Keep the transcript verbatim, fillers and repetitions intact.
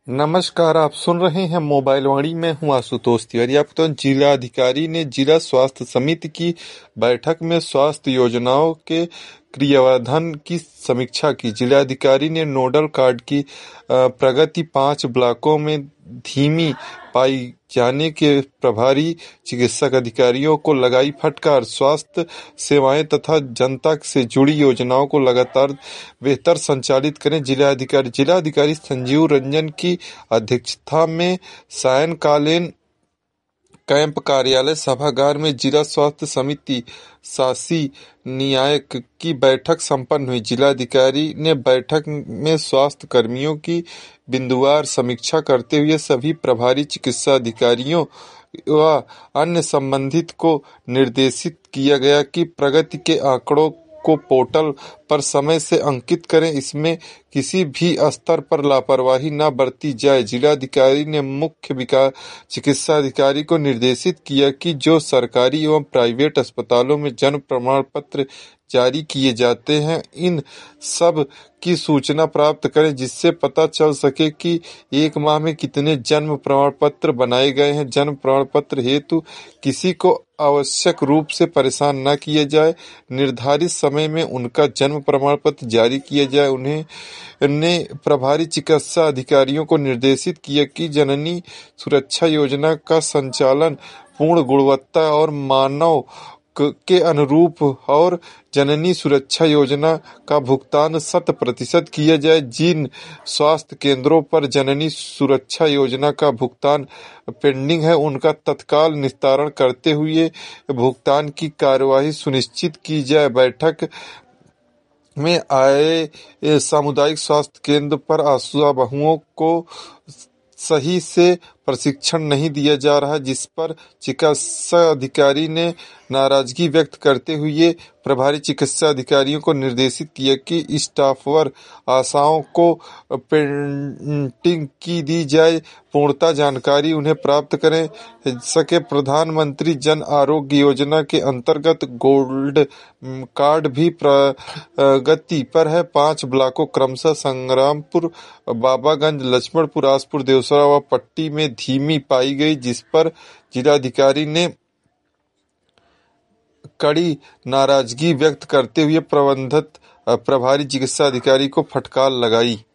नमस्कार, आप सुन रहे हैं मोबाइल वाणी में हूं आशुतोष तिवारी। आपको तो जिलाधिकारी ने जिला स्वास्थ्य समिति की बैठक में स्वास्थ्य योजनाओं के क्रियान्वयन की समीक्षा की। जिलाधिकारी ने नोडल कार्ड की प्रगति पांच ब्लॉकों में धीमी पाई जाने के प्रभारी चिकित्सक अधिकारियों को लगाई फटकार। स्वास्थ्य सेवाएं तथा जनता से जुड़ी योजनाओं को लगातार बेहतर संचालित करें। जिलाधिकारी जिलाधिकारी संजीव रंजन की अध्यक्षता में सायंकालीन कैंप कार्यालय सभागार में जिला स्वास्थ्य समिति शासी नियायक की बैठक संपन्न हुई। जिलाधिकारी ने बैठक में स्वास्थ्य कर्मियों की बिंदुवार समीक्षा करते हुए सभी प्रभारी चिकित्सा अधिकारियों व अन्य संबंधित को निर्देशित किया गया कि प्रगति के आंकड़ों को पोर्टल पर समय से अंकित करें। इसमें किसी भी स्तर पर लापरवाही न बरती जाए। जिलाधिकारी ने मुख्य विकास चिकित्सा अधिकारी को निर्देशित किया कि जो सरकारी एवं प्राइवेट अस्पतालों में जन्म प्रमाण पत्र जारी किए जाते हैं, इन सब की सूचना प्राप्त करें, जिससे पता चल सके कि एक माह में कितने जन्म प्रमाण पत्र बनाए गए हैं। जन्म प्रमाण पत्र हेतु किसी को आवश्यक रूप से परेशान न किया जाए। निर्धारित समय में उनका जन्म प्रमाण पत्र जारी किया जाए। उन्हें ने प्रभारी चिकित्सा अधिकारियों को निर्देशित किया कि जननी सुरक्षा योजना का संचालन पूर्ण गुणवत्ता और मानव के अनुरूप और जननी सुरक्षा योजना का भुगतान शत प्रतिशत किया जाए। जिन स्वास्थ्य केंद्रों पर जननी सुरक्षा योजना का भुगतान पेंडिंग है, उनका तत्काल निस्तारण करते हुए भुगतान की कार्यवाही सुनिश्चित की जाए। बैठक में आए सामुदायिक स्वास्थ्य केंद्र पर आशा बहुओं को सही से प्रशिक्षण नहीं दिया जा रहा, जिस पर चिकित्सा अधिकारी ने नाराजगी व्यक्त करते हुए प्रभारी चिकित्सा अधिकारियों को निर्देशित किया कि स्टाफ व आशाओं को पेंटिंग की दी जाए, पूर्णतः जानकारी उन्हें प्राप्त करें सके। प्रधानमंत्री जन आरोग्य योजना के अंतर्गत गोल्ड कार्ड भी प्रगति पर है। पांच ब्लॉकों क्रमशः संग्रामपुर, बाबागंज, लक्ष्मणपुर, आसपुर, देवसरा व पट्टी में धीमी पाई गई, जिस पर जिलाधिकारी ने कड़ी नाराजगी व्यक्त करते हुए प्रबंधित प्रभारी चिकित्सा अधिकारी को फटकार लगाई।